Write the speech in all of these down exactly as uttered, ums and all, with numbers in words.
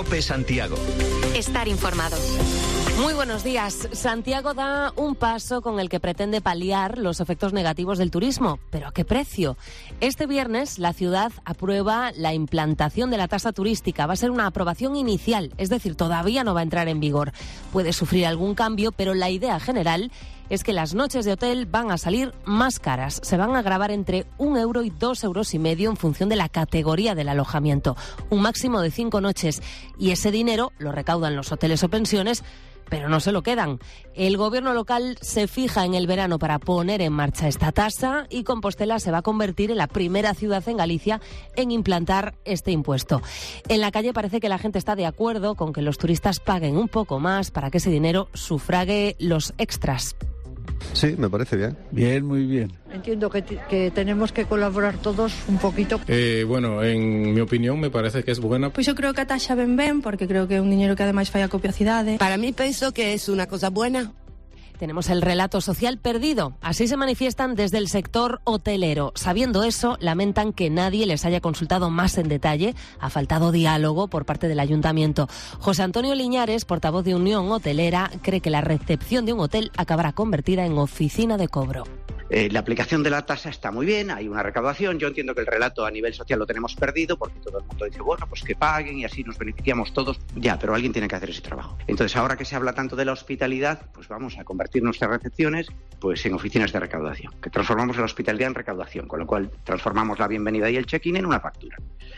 COPE Santiago. Estar informado. Muy buenos días. Santiago da un paso con el que pretende paliar los efectos negativos del turismo. ¿Pero a qué precio? Este viernes la ciudad aprueba la implantación de la tasa turística. Va a ser una aprobación inicial, es decir, todavía no va a entrar en vigor. Puede sufrir algún cambio, pero la idea general es que las noches de hotel van a salir más caras. Se van a gravar entre un euro y dos euros y medio en función de la categoría del alojamiento. Un máximo de cinco noches. Y ese dinero lo recaudan los hoteles o pensiones, pero no se lo quedan. El gobierno local se fija en el verano para poner en marcha esta tasa y Compostela se va a convertir en la primera ciudad en Galicia en implantar este impuesto. En la calle parece que la gente está de acuerdo con que los turistas paguen un poco más para que ese dinero sufrague los extras. Sí, me parece bien. Bien, muy bien. Entiendo que, t- que tenemos que colaborar todos un poquito. Eh, bueno, en mi opinión me parece que es buena. Pois eu creo que a taxa ben ben, porque creo que é un diñeiro que ademais fai a copiacidade. Para mí penso que es una cosa buena. Tenemos el relato social perdido. Así se manifiestan desde el sector hotelero. Sabiendo eso, lamentan que nadie les haya consultado más en detalle. Ha faltado diálogo por parte del ayuntamiento. José Antonio Liñares, portavoz de Unión Hotelera, cree que la recepción de un hotel acabará convertida en oficina de cobro. Eh, la aplicación de la tasa está muy bien, hay una recaudación. Yo entiendo que el relato a nivel social lo tenemos perdido porque todo el mundo dice, bueno, pues que paguen y así nos beneficiamos todos. Ya, pero alguien tiene que hacer ese trabajo. Entonces, ahora que se habla tanto de la hospitalidad, pues vamos a convertir nuestras recepciones pues en oficinas de recaudación, que transformamos la hospitalidad en recaudación, con lo cual transformamos la bienvenida y el check-in en una factura.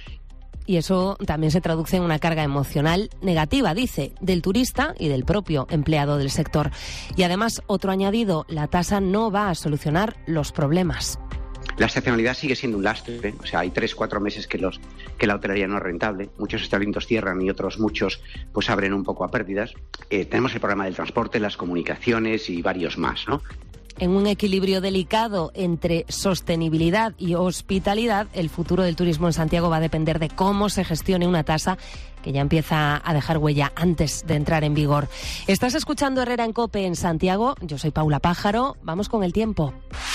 Y eso también se traduce en una carga emocional negativa, dice, del turista y del propio empleado del sector. Y además, otro añadido, la tasa no va a solucionar los problemas. La estacionalidad sigue siendo un lastre, ¿eh? O sea, hay tres, cuatro meses que los que la hotelería no es rentable. Muchos establecimientos cierran y otros muchos pues abren un poco a pérdidas. Eh, tenemos el problema del transporte, las comunicaciones y varios más, ¿no? En un equilibrio delicado entre sostenibilidad y hospitalidad, el futuro del turismo en Santiago va a depender de cómo se gestione una tasa que ya empieza a dejar huella antes de entrar en vigor. Estás escuchando Herrera en COPE en Santiago. Yo soy Paula Pájaro. Vamos con el tiempo.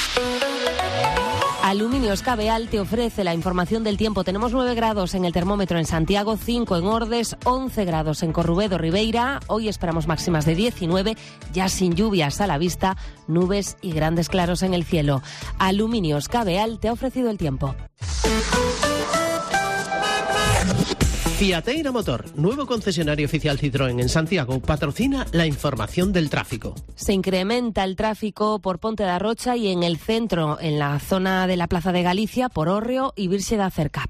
Aluminios Cabeal te ofrece la información del tiempo. Tenemos nueve grados en el termómetro en Santiago, cinco en Ordes, once grados en Corrubedo, Ribeira. Hoy esperamos máximas de diecinueve, ya sin lluvias a la vista, nubes y grandes claros en el cielo. Aluminios Cabeal te ha ofrecido el tiempo. Fiateira Motor, nuevo concesionario oficial Citroën en Santiago, patrocina la información del tráfico. Se incrementa el tráfico por Ponte da Rocha y en el centro, en la zona de la Plaza de Galicia, por Hórreo y Virxe da Cerca.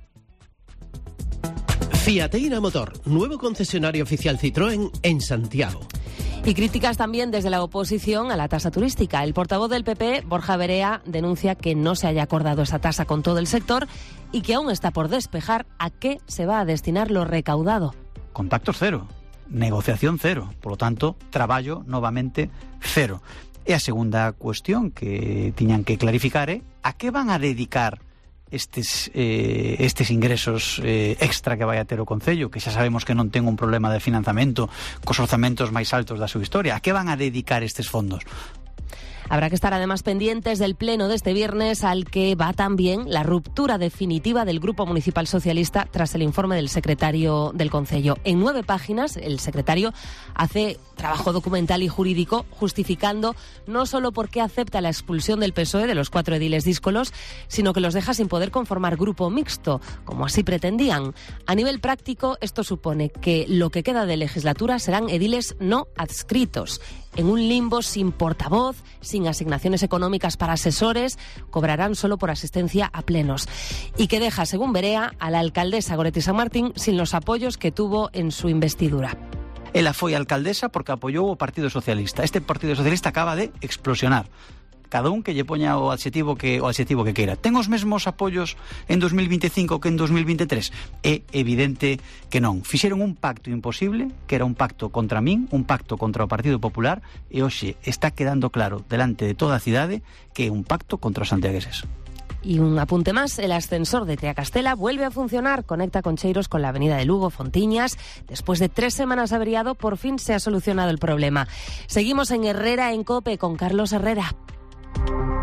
Fiateira Motor, nuevo concesionario oficial Citroën en Santiago. Y críticas también desde la oposición a la tasa turística. El portavoz del P P, Borja Verea, denuncia que no se haya acordado esa tasa con todo el sector y que aún está por despejar a qué se va a destinar lo recaudado. Contactos cero, negociación cero, por lo tanto, traballo novamente cero. E a segunda cuestión que tiñan que clarificar é a que van a dedicar estes eh, estes ingresos eh, extra que vai a ter o Concello, que xa sabemos que non ten un problema de financiamento cos orzamentos máis altos da súa historia. A que van a dedicar estes fondos? Habrá que estar además pendientes del pleno de este viernes, al que va también la ruptura definitiva del Grupo Municipal Socialista tras el informe del secretario del Concello. En nueve páginas, el secretario hace trabajo documental y jurídico justificando no solo por qué acepta la expulsión del P S O E de los cuatro ediles díscolos, sino que los deja sin poder conformar grupo mixto, como así pretendían. A nivel práctico, esto supone que lo que queda de legislatura serán ediles no adscritos, en un limbo sin portavoz, sin asignaciones económicas para asesores, cobrarán solo por asistencia a plenos. Y que deja, según Verea, a la alcaldesa Goretti San Martín sin los apoyos que tuvo en su investidura. Ela foi alcaldesa porque apoyou o Partido Socialista. Este Partido Socialista acaba de explosionar. Cada un que lle poña o adxetivo que o adxetivo que queira. Ten os mesmos apoios en dos mil veinticinco que en dos mil veintitrés? É evidente que non. Fixeron un pacto imposible, que era un pacto contra min, un pacto contra o Partido Popular, e hoxe está quedando claro delante de toda a cidade que é un pacto contra os santiagueses. Y un apunte más, el ascensor de Triacastela vuelve a funcionar, conecta Concheiros con la avenida de Lugo, Fontiñas. Después de tres semanas averiado, por fin se ha solucionado el problema. Seguimos en Herrera en COPE con Carlos Herrera.